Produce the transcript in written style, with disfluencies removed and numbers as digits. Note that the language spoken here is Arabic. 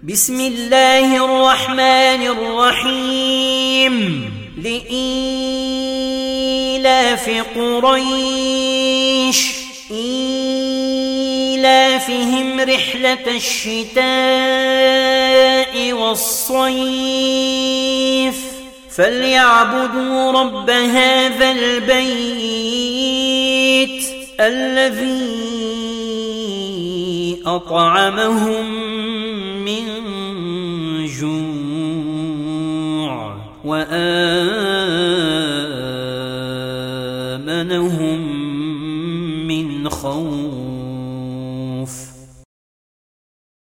بسم الله الرحمن الرحيم لإيلاف قريش إيلافهم رحلة الشتاء والصيف فليعبدوا رب هذا البيت الذي أطعمهم من جوع وآمنهم